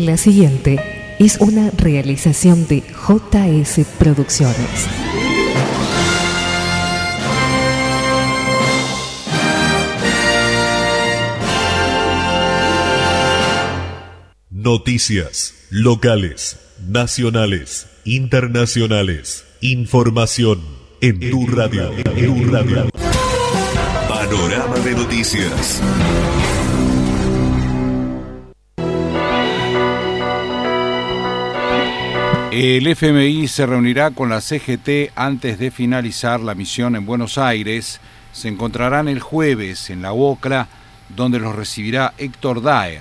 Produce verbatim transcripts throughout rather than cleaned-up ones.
La siguiente es una realización de J S Producciones. Noticias locales, nacionales, internacionales. Información en tu radio. En tu radio. Panorama de noticias. El F M I se reunirá con la C G T antes de finalizar la misión en Buenos Aires. Se encontrarán el jueves en la UOCRA, donde los recibirá Héctor Daer.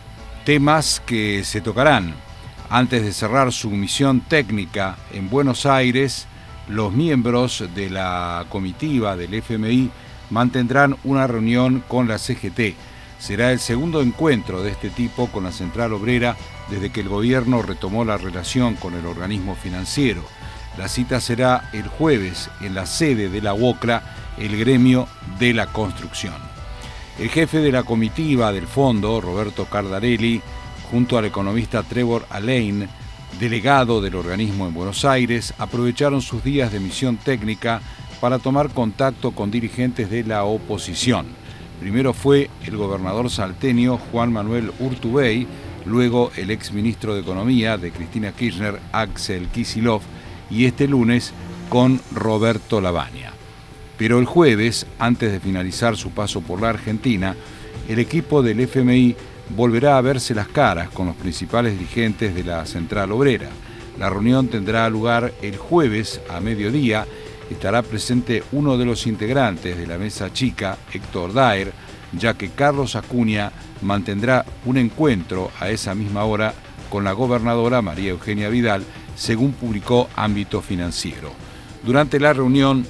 Temas que se tocarán. Antes de cerrar su misión técnica en Buenos Aires, los miembros de la comitiva del F M I mantendrán una reunión con la C G T. Será el segundo encuentro de este tipo con la Central Obrera desde que el gobierno retomó la relación con el organismo financiero. La cita será el jueves en la sede de la UOCRA, el gremio de la construcción. El jefe de la comitiva del fondo, Roberto Cardarelli, junto al economista Trevor Alain, delegado del organismo en Buenos Aires, aprovecharon sus días de misión técnica para tomar contacto con dirigentes de la oposición. Primero fue el gobernador salteño Juan Manuel Urtubey, luego el exministro de Economía de Cristina Kirchner, Axel Kicillof, y este lunes con Roberto Lavagna. Pero el jueves, antes de finalizar su paso por la Argentina, el equipo del F M I volverá a verse las caras con los principales dirigentes de la Central Obrera. La reunión tendrá lugar el jueves a mediodía. Estará presente uno de los integrantes de la mesa chica, Héctor Daer, ya que Carlos Acuña mantendrá un encuentro a esa misma hora con la gobernadora María Eugenia Vidal, según publicó Ámbito Financiero. Durante la reunión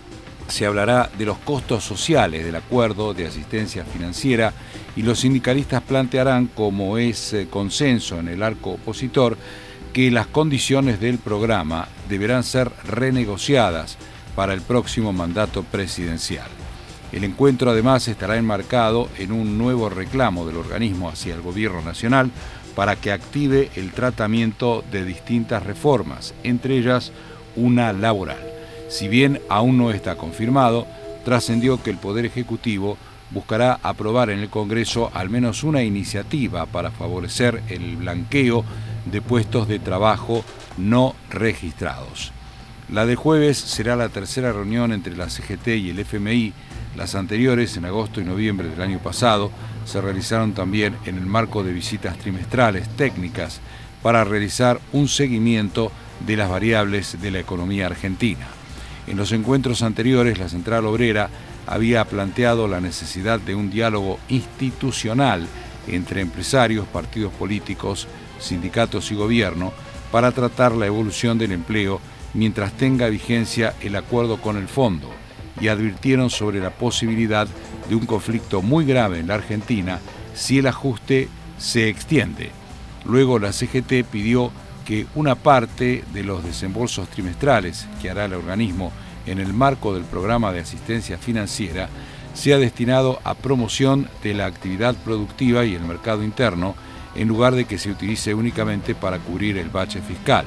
se hablará de los costos sociales del acuerdo de asistencia financiera y los sindicalistas plantearán, como es consenso en el arco opositor, que las condiciones del programa deberán ser renegociadas para el próximo mandato presidencial. El encuentro además estará enmarcado en un nuevo reclamo del organismo hacia el gobierno nacional para que active el tratamiento de distintas reformas, entre ellas una laboral. Si bien aún no está confirmado, trascendió que el Poder Ejecutivo buscará aprobar en el Congreso al menos una iniciativa para favorecer el blanqueo de puestos de trabajo no registrados. La de jueves será la tercera reunión entre la C G T y el F M I. Las anteriores, en agosto y noviembre del año pasado, se realizaron también en el marco de visitas trimestrales técnicas para realizar un seguimiento de las variables de la economía argentina. En los encuentros anteriores, la Central Obrera había planteado la necesidad de un diálogo institucional entre empresarios, partidos políticos, sindicatos y gobierno para tratar la evolución del empleo mientras tenga vigencia el acuerdo con el fondo, y advirtieron sobre la posibilidad de un conflicto muy grave en la Argentina si el ajuste se extiende. Luego la C G T pidió que una parte de los desembolsos trimestrales que hará el organismo en el marco del programa de asistencia financiera sea destinado a promoción de la actividad productiva y el mercado interno, en lugar de que se utilice únicamente para cubrir el bache fiscal.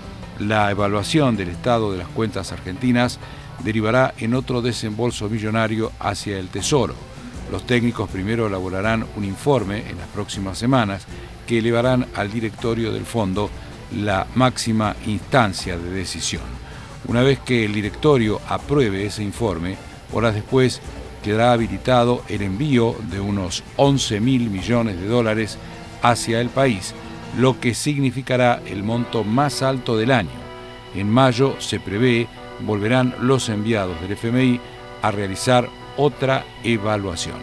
La evaluación del estado de las cuentas argentinas derivará en otro desembolso millonario hacia el Tesoro. Los técnicos primero elaborarán un informe en las próximas semanas que elevarán al directorio del fondo, la máxima instancia de decisión. Una vez que el directorio apruebe ese informe, horas después quedará habilitado el envío de unos once mil millones de dólares hacia el país, lo que significará el monto más alto del año. En mayo se prevé volverán los enviados del F M I a realizar otra evaluación.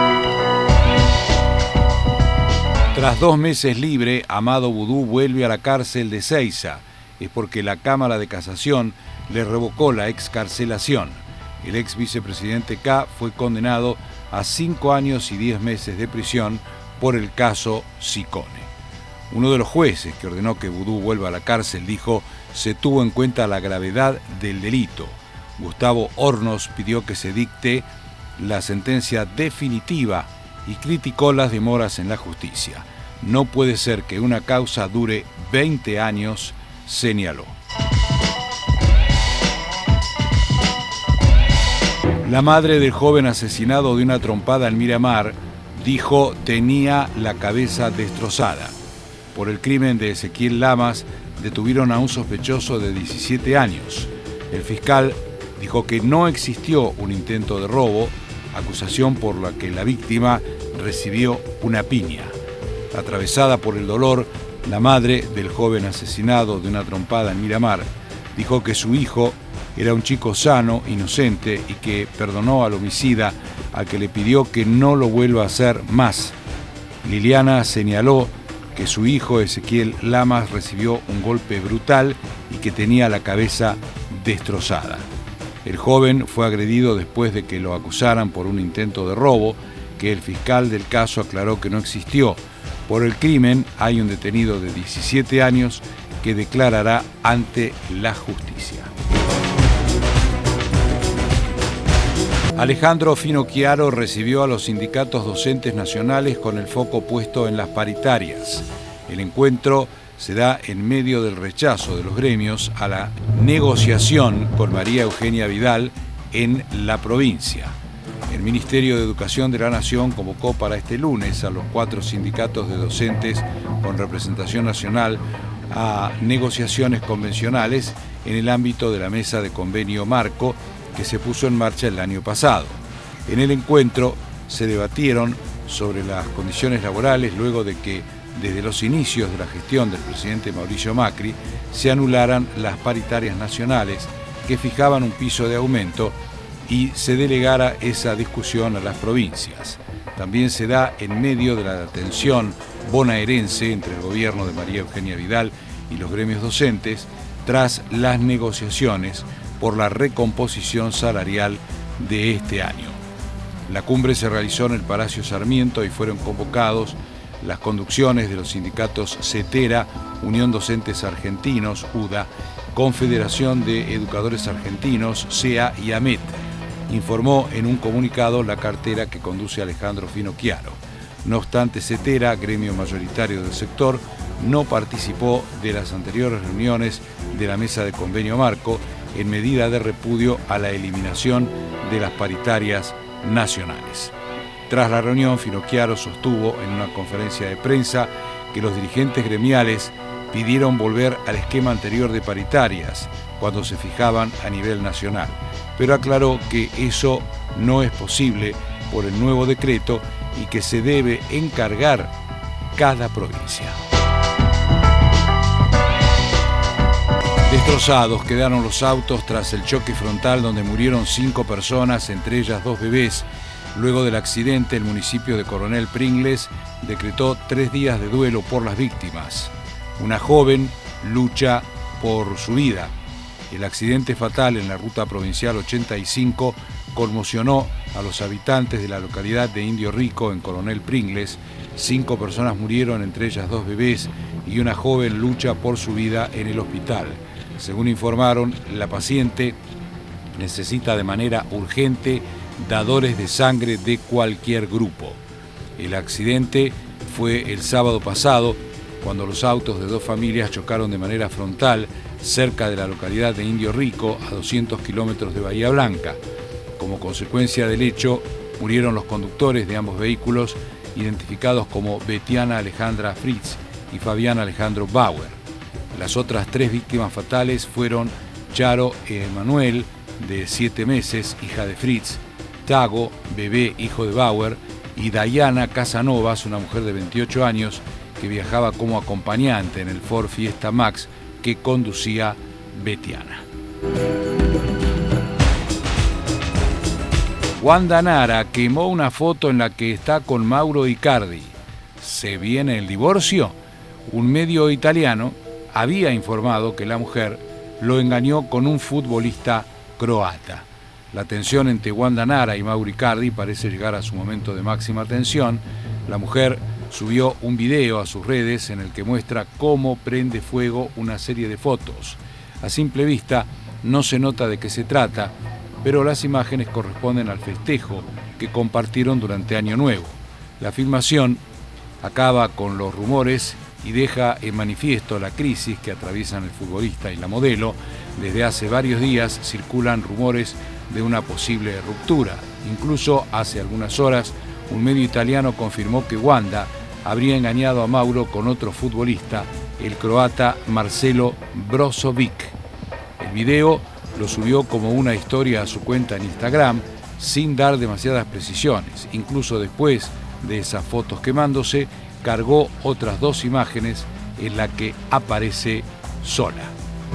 Tras dos meses libre, Amado Vudú vuelve a la cárcel de Seiza. Es porque la Cámara de Casación le revocó la excarcelación. El ex vicepresidente K fue condenado a cinco años y diez meses de prisión por el caso Sicone. Uno de los jueces que ordenó que Vudú vuelva a la cárcel dijo: se tuvo en cuenta la gravedad del delito. Gustavo Hornos pidió que se dicte la sentencia definitiva y criticó las demoras en la justicia. No puede ser que una causa dure veinte años, señaló. La madre del joven asesinado de una trompada en Miramar dijo tenía la cabeza destrozada. Por el crimen de Ezequiel Lamas detuvieron a un sospechoso de diecisiete años. El fiscal dijo que no existió un intento de robo, acusación por la que la víctima recibió una piña. Atravesada por el dolor, la madre del joven asesinado de una trompada en Miramar dijo que su hijo era un chico sano, inocente y que perdonó al homicida, al que le pidió que no lo vuelva a hacer más. Liliana señaló que su hijo Ezequiel Lamas recibió un golpe brutal y que tenía la cabeza destrozada. El joven fue agredido después de que lo acusaran por un intento de robo, que el fiscal del caso aclaró que no existió. Por el crimen hay un detenido de diecisiete años que declarará ante la justicia. Alejandro Finocchiaro recibió a los sindicatos docentes nacionales con el foco puesto en las paritarias. El encuentro se da en medio del rechazo de los gremios a la negociación con María Eugenia Vidal en la provincia. El Ministerio de Educación de la Nación convocó para este lunes a los cuatro sindicatos de docentes con representación nacional a negociaciones convencionales en el ámbito de la mesa de convenio marco que se puso en marcha el año pasado. En el encuentro se debatieron sobre las condiciones laborales luego de que desde los inicios de la gestión del presidente Mauricio Macri se anularan las paritarias nacionales que fijaban un piso de aumento y se delegara esa discusión a las provincias. También se da en medio de la tensión bonaerense entre el gobierno de María Eugenia Vidal y los gremios docentes tras las negociaciones por la recomposición salarial de este año. La cumbre se realizó en el Palacio Sarmiento y fueron convocados las conducciones de los sindicatos CETERA, Unión Docentes Argentinos, U D A, Confederación de Educadores Argentinos, C E A y AMET, informó en un comunicado la cartera que conduce Alejandro Finocchiaro. No obstante, CETERA, gremio mayoritario del sector, no participó de las anteriores reuniones de la mesa de convenio marco en medida de repudio a la eliminación de las paritarias nacionales. Tras la reunión, Finocchiaro sostuvo en una conferencia de prensa que los dirigentes gremiales pidieron volver al esquema anterior de paritarias cuando se fijaban a nivel nacional, pero aclaró que eso no es posible por el nuevo decreto y que se debe encargar cada provincia. Destrozados quedaron los autos tras el choque frontal donde murieron cinco personas, entre ellas dos bebés. Luego del accidente, el municipio de Coronel Pringles decretó tres días de duelo por las víctimas. Una joven lucha por su vida. El accidente fatal en la ruta provincial ochenta y cinco conmocionó a los habitantes de la localidad de Indio Rico, en Coronel Pringles. Cinco personas murieron, entre ellas dos bebés, y una joven lucha por su vida en el hospital. Según informaron, la paciente necesita de manera urgente dadores de sangre de cualquier grupo. El accidente fue el sábado pasado, cuando los autos de dos familias chocaron de manera frontal cerca de la localidad de Indio Rico, a doscientos kilómetros de Bahía Blanca. Como consecuencia del hecho, murieron los conductores de ambos vehículos, identificados como Betiana Alejandra Fritz y Fabián Alejandro Bauer. Las otras tres víctimas fatales fueron Charo Emanuel, de siete meses, hija de Fritz, Tago, bebé, hijo de Bauer, y Dayana Casanovas, una mujer de veintiocho años, que viajaba como acompañante en el Ford Fiesta Max que conducía Betiana. Wanda Nara quemó una foto en la que está con Mauro Icardi. ¿Se viene el divorcio? Un medio italiano había informado que la mujer lo engañó con un futbolista croata. La tensión entre Wanda Nara y Mauro Icardi parece llegar a su momento de máxima tensión. La mujer subió un video a sus redes en el que muestra cómo prende fuego una serie de fotos. A simple vista no se nota de qué se trata, pero las imágenes corresponden al festejo que compartieron durante Año Nuevo. La filmación acaba con los rumores y deja en manifiesto la crisis que atraviesan el futbolista y la modelo. Desde hace varios días circulan rumores de una posible ruptura. Incluso hace algunas horas un medio italiano confirmó que Wanda habría engañado a Mauro con otro futbolista, el croata Marcelo Brozovic. El video lo subió como una historia a su cuenta en Instagram sin dar demasiadas precisiones. Incluso después de esas fotos quemándose, cargó otras dos imágenes en las que aparece sola.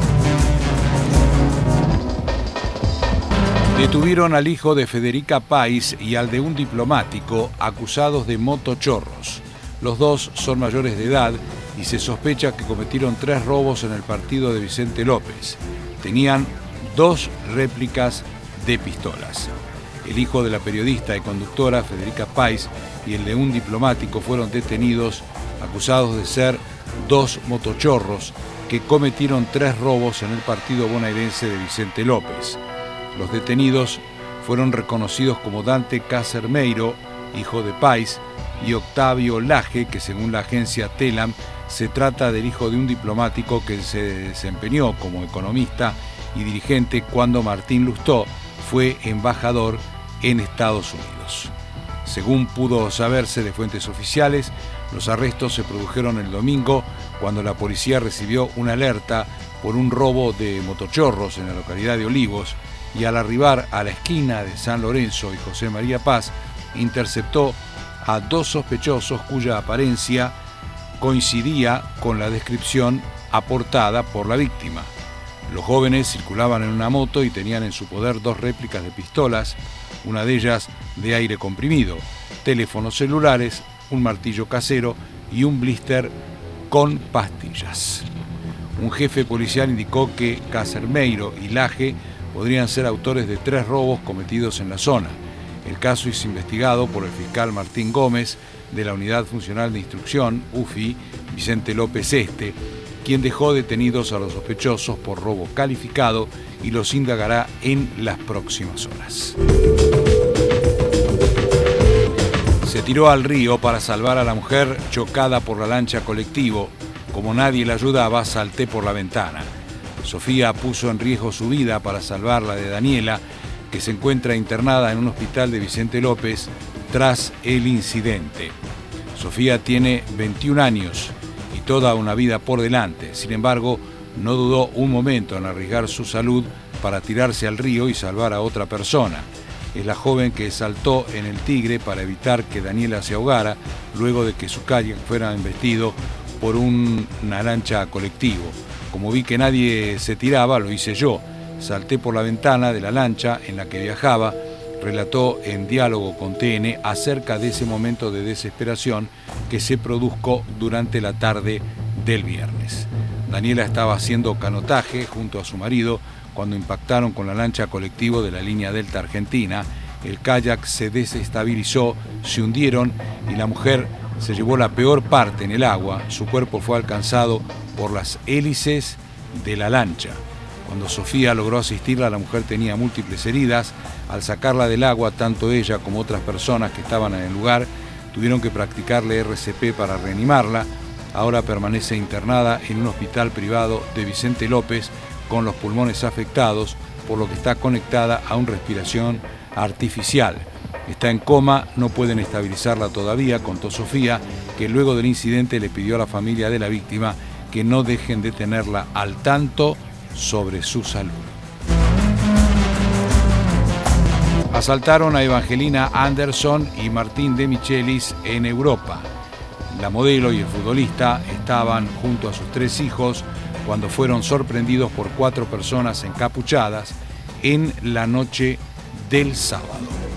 Detuvieron al hijo de Federica País y al de un diplomático acusados de motochorros. Los dos son mayores de edad y se sospecha que cometieron tres robos en el partido de Vicente López. Tenían dos réplicas de pistolas. El hijo de la periodista y conductora Federica País y el de un diplomático fueron detenidos, acusados de ser dos motochorros que cometieron tres robos en el partido bonaerense de Vicente López. Los detenidos fueron reconocidos como Dante Casermeiro, hijo de País, y Octavio Laje, que según la agencia Telam se trata del hijo de un diplomático que se desempeñó como economista y dirigente cuando Martín Lustó fue embajador en Estados Unidos. Según pudo saberse de fuentes oficiales, los arrestos se produjeron el domingo cuando la policía recibió una alerta por un robo de motochorros en la localidad de Olivos y al arribar a la esquina de San Lorenzo y José María Paz interceptó a dos sospechosos cuya apariencia coincidía con la descripción aportada por la víctima. Los jóvenes circulaban en una moto y tenían en su poder dos réplicas de pistolas, una de ellas de aire comprimido, teléfonos celulares, un martillo casero y un blister con pastillas. Un jefe policial indicó que Casermeiro y Laje podrían ser autores de tres robos cometidos en la zona. El caso es investigado por el fiscal Martín Gómez de la Unidad Funcional de Instrucción, U F I, Vicente López Este, quien dejó detenidos a los sospechosos por robo calificado y los indagará en las próximas horas. Se tiró al río para salvar a la mujer chocada por la lancha colectivo. Como nadie la ayudaba, salté por la ventana. Sofía puso en riesgo su vida para salvar la de Daniela, que se encuentra internada en un hospital de Vicente López tras el incidente. Sofía tiene veintiún años y toda una vida por delante. Sin embargo, no dudó un momento en arriesgar su salud para tirarse al río y salvar a otra persona. Es la joven que saltó en el Tigre para evitar que Daniela se ahogara luego de que su kayak fuera embestido por un, una lancha colectivo. Como vi que nadie se tiraba, lo hice yo. Salté por la ventana de la lancha en la que viajaba, relató en diálogo con T N acerca de ese momento de desesperación que se produjo durante la tarde del viernes. Daniela estaba haciendo canotaje junto a su marido cuando impactaron con la lancha colectivo de la línea Delta Argentina. El kayak se desestabilizó, se hundieron y la mujer se llevó la peor parte en el agua. Su cuerpo fue alcanzado por las hélices de la lancha. Cuando Sofía logró asistirla, la mujer tenía múltiples heridas. Al sacarla del agua, tanto ella como otras personas que estaban en el lugar tuvieron que practicarle R C P para reanimarla. Ahora permanece internada en un hospital privado de Vicente López con los pulmones afectados, por lo que está conectada a una respiración artificial. Está en coma, no pueden estabilizarla todavía, contó Sofía, que luego del incidente le pidió a la familia de la víctima que no dejen de tenerla al tanto sobre su salud. Asaltaron a Evangelina Anderson y Martín de Michelis en Europa. La modelo y el futbolista estaban junto a sus tres hijos cuando fueron sorprendidos por cuatro personas encapuchadas en la noche del sábado.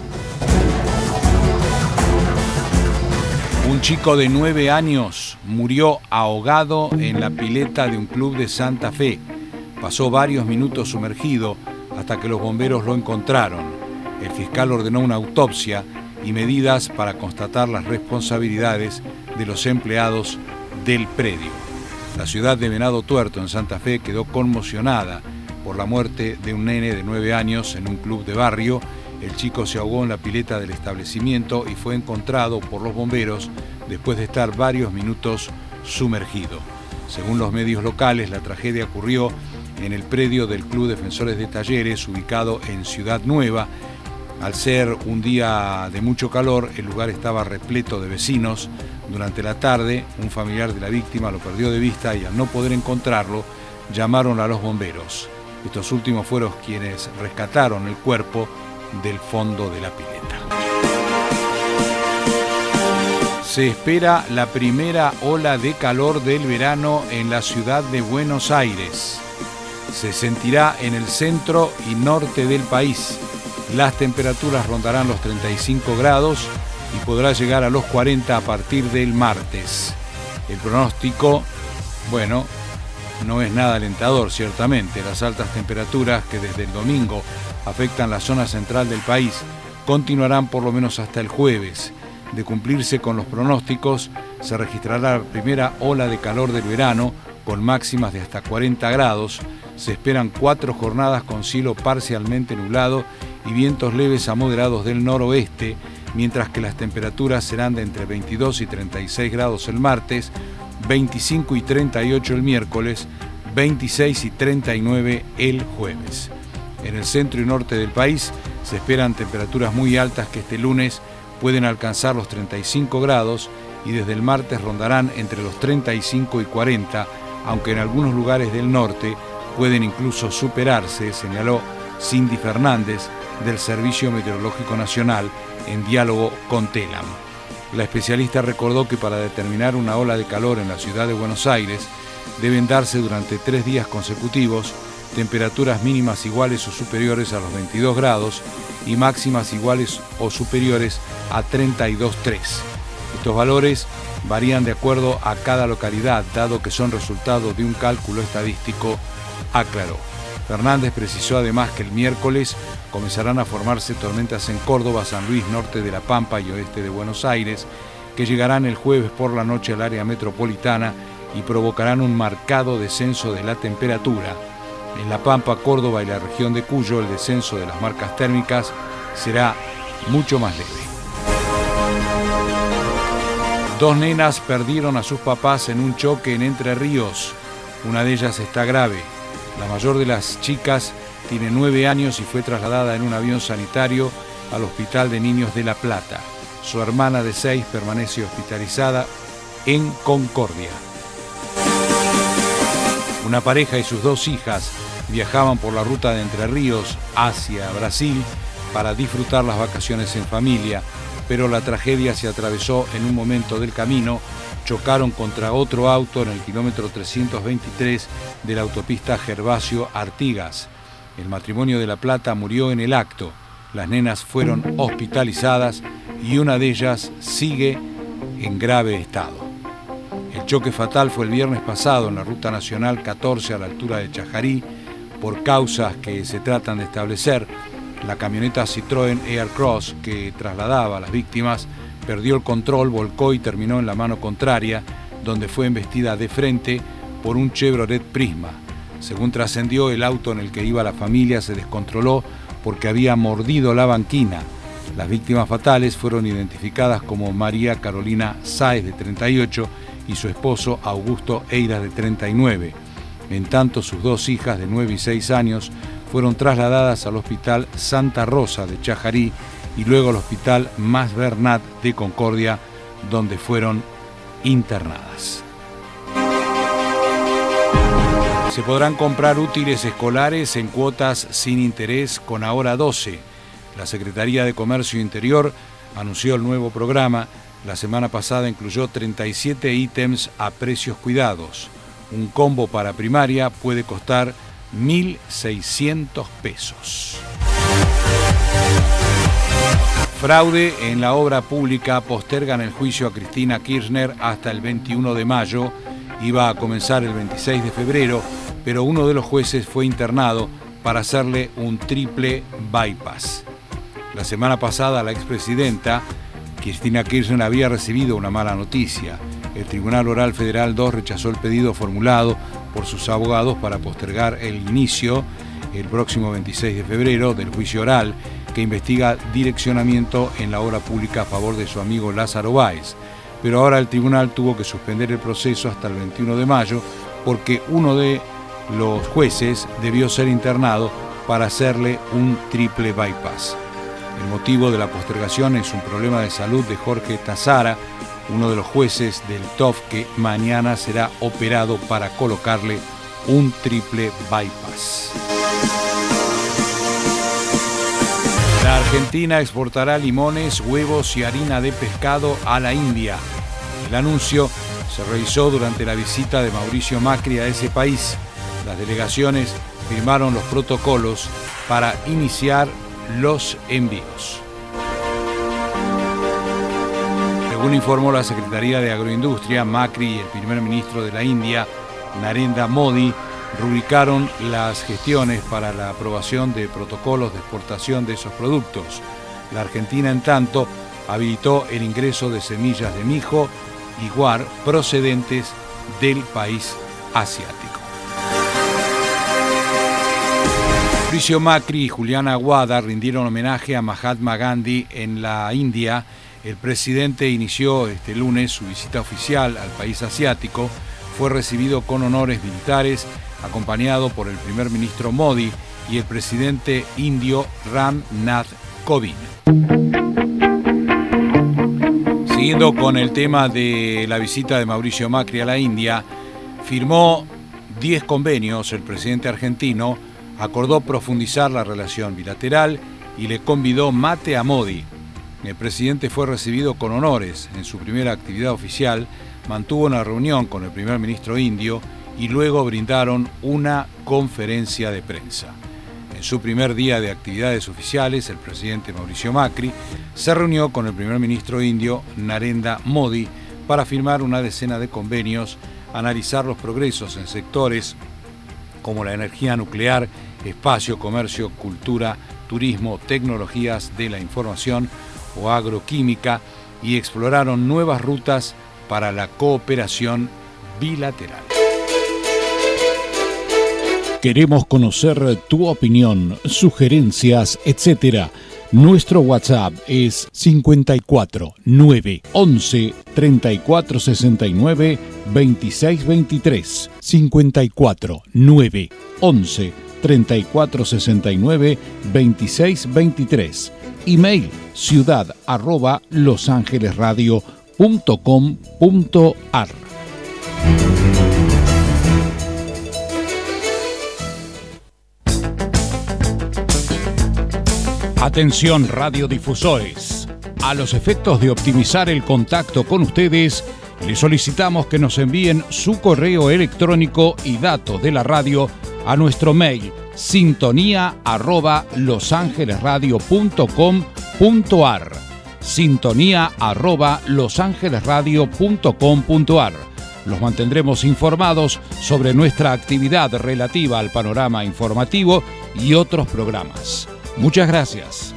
Un chico de nueve años murió ahogado en la pileta de un club de Santa Fe. Pasó varios minutos sumergido hasta que los bomberos lo encontraron. El fiscal ordenó una autopsia y medidas para constatar las responsabilidades de los empleados del predio. La ciudad de Venado Tuerto, en Santa Fe, quedó conmocionada por la muerte de un nene de nueve años en un club de barrio El chico se ahogó en la pileta del establecimiento y fue encontrado por los bomberos después de estar varios minutos sumergido. Según los medios locales, la tragedia ocurrió en el predio del Club Defensores de Talleres, ubicado en Ciudad Nueva. Al ser un día de mucho calor, el lugar estaba repleto de vecinos. Durante la tarde, un familiar de la víctima lo perdió de vista y al no poder encontrarlo, llamaron a los bomberos. Estos últimos fueron quienes rescataron el cuerpo del fondo de la pileta. Se espera la primera ola de calor del verano en la ciudad de Buenos Aires. Se sentirá en el centro y norte del país. Las temperaturas rondarán los treinta y cinco grados y podrá llegar a los cuarenta a partir del martes. El pronóstico, bueno, no es nada alentador, ciertamente. Las altas temperaturas que desde el domingo afectan la zona central del país continuarán por lo menos hasta el jueves. De cumplirse con los pronósticos, se registrará la primera ola de calor del verano con máximas de hasta cuarenta grados. Se esperan cuatro jornadas con cielo parcialmente nublado y vientos leves a moderados del noroeste, mientras que las temperaturas serán de entre veintidós y treinta y seis grados el martes, veinticinco y treinta y ocho el miércoles, veintiséis y treinta y nueve el jueves. En el centro y norte del país se esperan temperaturas muy altas que este lunes pueden alcanzar los treinta y cinco grados y desde el martes rondarán entre los treinta y cinco y cuarenta, aunque en algunos lugares del norte pueden incluso superarse, señaló Cindy Fernández del Servicio Meteorológico Nacional en diálogo con Telam. La especialista recordó que para determinar una ola de calor en la ciudad de Buenos Aires deben darse durante tres días consecutivos temperaturas mínimas iguales o superiores a los veintidós grados y máximas iguales o superiores a treinta y dos coma tres. Estos valores varían de acuerdo a cada localidad, dado que son resultado de un cálculo estadístico, aclaró. Fernández precisó además que el miércoles comenzarán a formarse tormentas en Córdoba, San Luis, norte de La Pampa y oeste de Buenos Aires, que llegarán el jueves por la noche al área metropolitana y provocarán un marcado descenso de la temperatura. En La Pampa, Córdoba y la región de Cuyo, el descenso de las marcas térmicas será mucho más leve. Dos nenas perdieron a sus papás en un choque en Entre Ríos. Una de ellas está grave. La mayor de las chicas tiene nueve años y fue trasladada en un avión sanitario al Hospital de Niños de La Plata. Su hermana de seis permanece hospitalizada en Concordia. Una pareja y sus dos hijas viajaban por la ruta de Entre Ríos hacia Brasil para disfrutar las vacaciones en familia, pero la tragedia se atravesó en un momento del camino. Chocaron contra otro auto en el kilómetro trescientos veintitrés de la autopista Gervasio Artigas. El matrimonio de La Plata murió en el acto. Las nenas fueron hospitalizadas y una de ellas sigue en grave estado. El choque fatal fue el viernes pasado en la Ruta Nacional catorce a la altura de Chajarí. Por causas que se tratan de establecer, la camioneta Citroën Aircross que trasladaba a las víctimas perdió el control, volcó y terminó en la mano contraria, donde fue embestida de frente por un Chevrolet Prisma. Según trascendió, el auto en el que iba la familia se descontroló porque había mordido la banquina. Las víctimas fatales fueron identificadas como María Carolina Sáez, de treinta y ocho, y su esposo Augusto Eiras, de treinta y nueve. En tanto, sus dos hijas de nueve y seis años fueron trasladadas al Hospital Santa Rosa de Chajarí y luego al Hospital Mas Bernat de Concordia, donde fueron internadas. Se podrán comprar útiles escolares en cuotas sin interés con Ahora doce. La Secretaría de Comercio Interior anunció el nuevo programa. La semana pasada incluyó treinta y siete ítems a precios cuidados. Un combo para primaria puede costar mil seiscientos pesos. Fraude en la obra pública. Postergan el juicio a Cristina Kirchner hasta el veintiuno de mayo. Iba a comenzar el veintiséis de febrero, pero uno de los jueces fue internado para hacerle un triple bypass. La semana pasada la expresidenta Cristina Kirchner había recibido una mala noticia. El Tribunal Oral Federal dos rechazó el pedido formulado por sus abogados para postergar el inicio el próximo veintiséis de febrero del juicio oral, que investiga direccionamiento en la obra pública a favor de su amigo Lázaro Báez. Pero ahora el tribunal tuvo que suspender el proceso hasta el veintiuno de mayo porque uno de los jueces debió ser internado para hacerle un triple bypass. El motivo de la postergación es un problema de salud de Jorge Tazara, uno de los jueces del T O F, que mañana será operado para colocarle un triple bypass. La Argentina exportará limones, huevos y harina de pescado a la India. El anuncio se realizó durante la visita de Mauricio Macri a ese país. Las delegaciones firmaron los protocolos para iniciar los envíos. Según informó la Secretaría de Agroindustria, Macri y el primer ministro de la India, Narendra Modi, rubricaron las gestiones para la aprobación de protocolos de exportación de esos productos. La Argentina, en tanto, habilitó el ingreso de semillas de mijo y guar procedentes del país asiático. Mauricio Macri y Juliana Aguada rindieron homenaje a Mahatma Gandhi en la India. El presidente inició este lunes su visita oficial al país asiático. Fue recibido con honores militares, acompañado por el primer ministro Modi y el presidente indio Ram Nath Kovind. Siguiendo con el tema de la visita de Mauricio Macri a la India, firmó diez convenios. El presidente argentino acordó profundizar la relación bilateral y le convidó mate a Modi. El presidente fue recibido con honores. En su primera actividad oficial mantuvo una reunión con el primer ministro indio y luego brindaron una conferencia de prensa. En su primer día de actividades oficiales, el presidente Mauricio Macri se reunió con el primer ministro indio Narendra Modi para firmar una decena de convenios, analizar los progresos en sectores como la energía nuclear, espacio, comercio, cultura, turismo, tecnologías de la información o agroquímica, y exploraron nuevas rutas para la cooperación bilateral. Queremos conocer tu opinión, sugerencias, etcétera. Nuestro WhatsApp es cincuenta y cuatro, nueve, once, treinta y cuatro sesenta y nueve, veintiséis veintitrés. cincuenta y cuatro, nueve, once, treinta y cuatro sesenta y nueve, veintiséis veintitrés. Email ciudad arroba losangelesradio punto com punto ar. Atención radiodifusores. A los efectos de optimizar el contacto con ustedes, les solicitamos que nos envíen su correo electrónico y datos de la radio a nuestro mail sintonía arroba losangelesradio punto com punto ar. Sintonía arroba losangelesradio punto com punto ar. Los mantendremos informados sobre nuestra actividad relativa al panorama informativo y otros programas. Muchas gracias.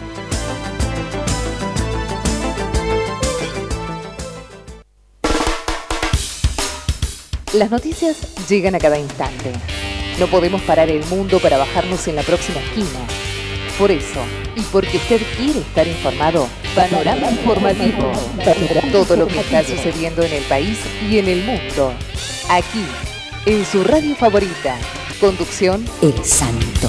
Las noticias llegan a cada instante. No podemos parar el mundo para bajarnos en la próxima esquina. Por eso, y porque usted quiere estar informado, Panorama Informativo. Todo lo que está sucediendo en el país y en el mundo. Aquí, en su radio favorita. Conducción El Santo.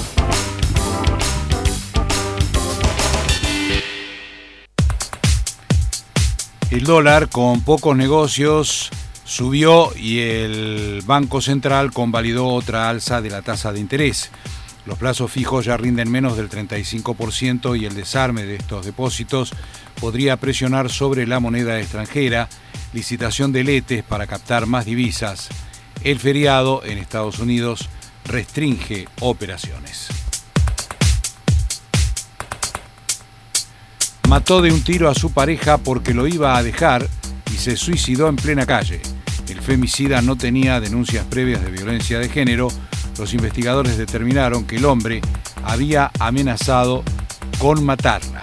El dólar, con pocos negocios, subió y el Banco Central convalidó otra alza de la tasa de interés. Los plazos fijos ya rinden menos del treinta y cinco por ciento y el desarme de estos depósitos podría presionar sobre la moneda extranjera, licitación de letes para captar más divisas. El feriado en Estados Unidos restringe operaciones. Mató de un tiro a su pareja porque lo iba a dejar y se suicidó en plena calle. El femicida no tenía denuncias previas de violencia de género. Los investigadores determinaron que el hombre había amenazado con matarla.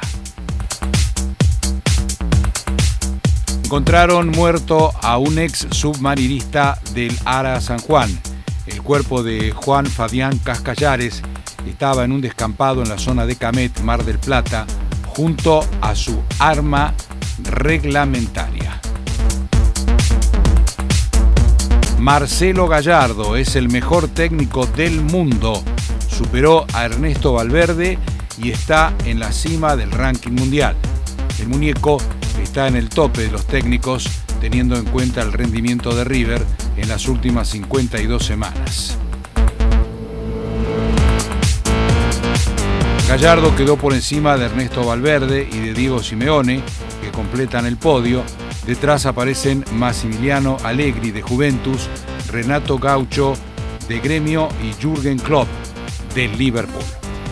Encontraron muerto a un ex submarinista del Ara San Juan. El cuerpo de Juan Fabián Cascallares estaba en un descampado en la zona de Camet, Mar del Plata, junto a su arma reglamentaria. Marcelo Gallardo es el mejor técnico del mundo. Superó a Ernesto Valverde y está en la cima del ranking mundial. El muñeco está en el tope de los técnicos, teniendo en cuenta el rendimiento de River en las últimas cincuenta y dos semanas. Gallardo quedó por encima de Ernesto Valverde y de Diego Simeone, que completan el podio. Detrás aparecen Massimiliano Allegri de Juventus, Renato Gaucho de Gremio y Jürgen Klopp de Liverpool.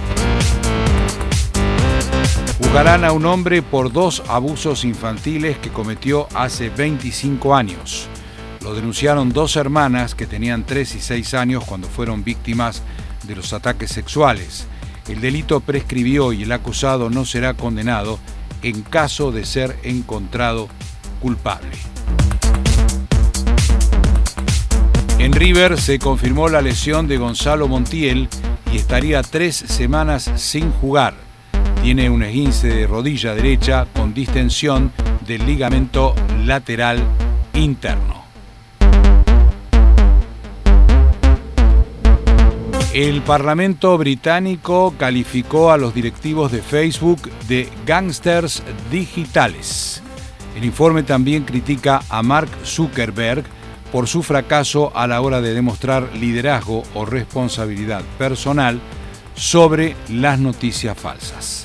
Juzgarán a un hombre por dos abusos infantiles que cometió hace veinticinco años. Lo denunciaron dos hermanas que tenían tres y seis años cuando fueron víctimas de los ataques sexuales. El delito prescribió y el acusado no será condenado en caso de ser encontrado culpable. En River se confirmó la lesión de Gonzalo Montiel y estaría tres semanas sin jugar. Tiene un esguince de rodilla derecha con distensión del ligamento lateral interno. El Parlamento británico calificó a los directivos de Facebook de gángsters digitales. El informe también critica a Mark Zuckerberg por su fracaso a la hora de demostrar liderazgo o responsabilidad personal sobre las noticias falsas.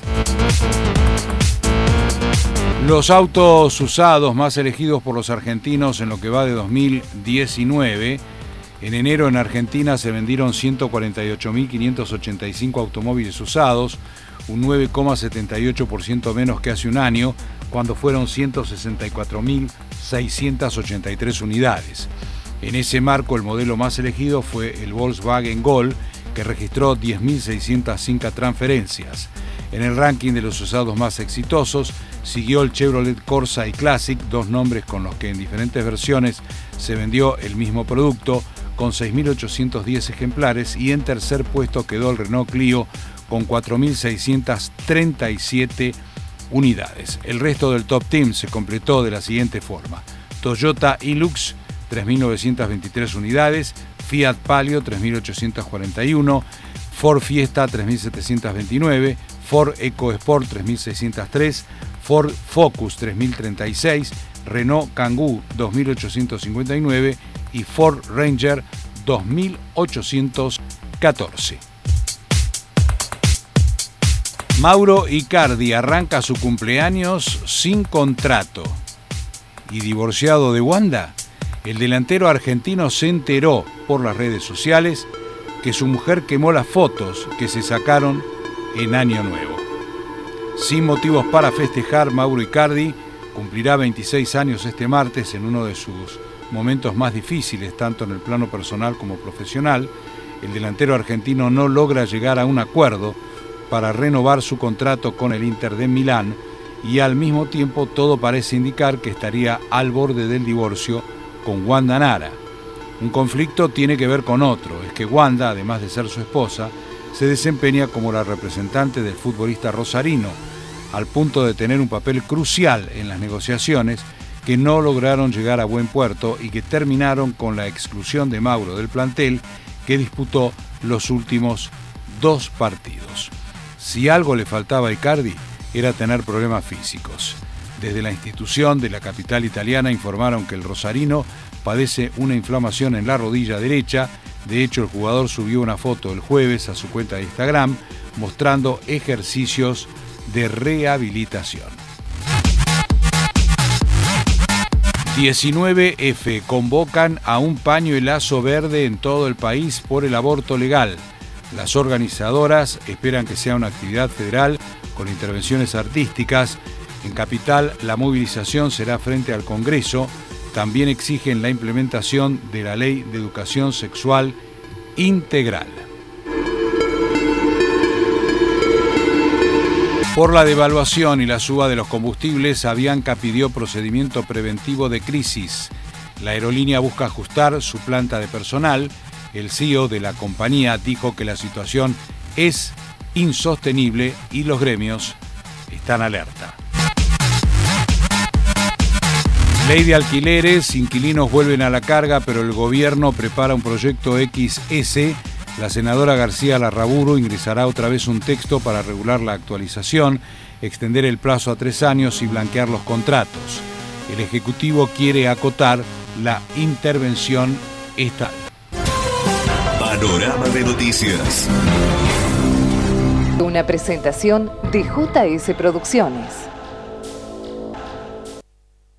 Los autos usados más elegidos por los argentinos en lo que va de dos mil diecinueve. En enero en Argentina se vendieron ciento cuarenta y ocho mil quinientos ochenta y cinco automóviles usados, un nueve coma setenta y ocho por ciento menos que hace un año, cuando fueron ciento sesenta y cuatro mil seiscientas ochenta y tres unidades. En ese marco, el modelo más elegido fue el Volkswagen Gol, que registró diez mil seiscientas cinco transferencias. En el ranking de los usados más exitosos, siguió el Chevrolet Corsa y Classic, dos nombres con los que en diferentes versiones se vendió el mismo producto, con seis mil ochocientos diez ejemplares, y en tercer puesto quedó el Renault Clio con cuatro mil seiscientas treinta y siete unidades. El resto del top team se completó de la siguiente forma: Toyota Hilux, tres mil novecientas veintitrés unidades, Fiat Palio, tres mil ochocientos cuarenta y uno, Ford Fiesta, tres mil setecientos veintinueve, Ford EcoSport, tres mil seiscientos tres, Ford Focus, tres mil treinta y seis, Renault Kangoo, dos mil ochocientos cincuenta y nueve y Ford Ranger, dos mil ochocientos catorce. Mauro Icardi arranca su cumpleaños sin contrato. ¿Y divorciado de Wanda? El delantero argentino se enteró por las redes sociales que su mujer quemó las fotos que se sacaron en Año Nuevo. Sin motivos para festejar, Mauro Icardi cumplirá veintiséis años este martes en uno de sus momentos más difíciles, tanto en el plano personal como profesional. El delantero argentino no logra llegar a un acuerdo para renovar su contrato con el Inter de Milán y al mismo tiempo todo parece indicar que estaría al borde del divorcio con Wanda Nara. Un conflicto tiene que ver con otro, es que Wanda, además de ser su esposa, se desempeña como la representante del futbolista rosarino, al punto de tener un papel crucial en las negociaciones que no lograron llegar a buen puerto y que terminaron con la exclusión de Mauro del plantel, que disputó los últimos dos partidos. Si algo le faltaba a Icardi, era tener problemas físicos. Desde la institución de la capital italiana informaron que el rosarino padece una inflamación en la rodilla derecha. De hecho, el jugador subió una foto el jueves a su cuenta de Instagram mostrando ejercicios de rehabilitación. diecinueve efe convocan a un pañuelazo verde en todo el país por el aborto legal. Las organizadoras esperan que sea una actividad federal con intervenciones artísticas. En Capital, la movilización será frente al Congreso. También exigen la implementación de la Ley de Educación Sexual Integral. Por la devaluación y la suba de los combustibles, Avianca pidió procedimiento preventivo de crisis. La aerolínea busca ajustar su planta de personal. El C E O de la compañía dijo que la situación es insostenible y los gremios están alerta. Ley de alquileres, inquilinos vuelven a la carga, pero el gobierno prepara un proyecto equis ese. La senadora García Larraburu ingresará otra vez un texto para regular la actualización, extender el plazo a tres años y blanquear los contratos. El Ejecutivo quiere acotar la intervención estatal. Panorama de noticias. Una presentación de J S Producciones.